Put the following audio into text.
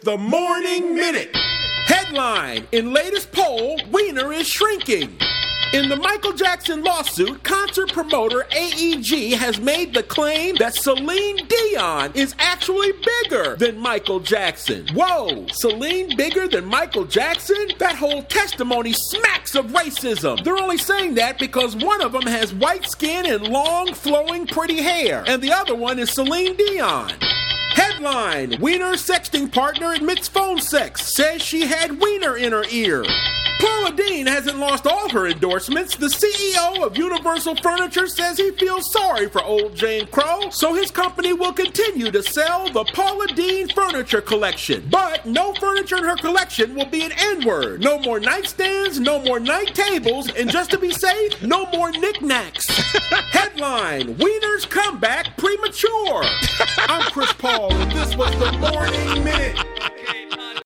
the Morning Minute. Headline, in latest poll, wiener is shrinking. In the Michael Jackson lawsuit, concert promoter AEG has made the claim that Celine Dion is actually bigger than Michael Jackson. Whoa, Celine bigger than Michael Jackson? That whole testimony smacks of racism. They're only saying that because one of them has white skin and long, flowing, pretty hair, and the other one is Celine Dion. Headline, wiener sexting partner admits phone sex, says she had wiener in her ear. Paula Deen hasn't lost all her endorsements. The CEO of Universal Furniture says he feels sorry for old Jane Crow, so his company will continue to sell the Paula Deen Furniture Collection. But no furniture in her collection will be an N-word. No more nightstands, no more night tables, and just to be safe, no more knickknacks. Headline, wieners come back premature. I'm Chris Paul, and this was the Morning Minute.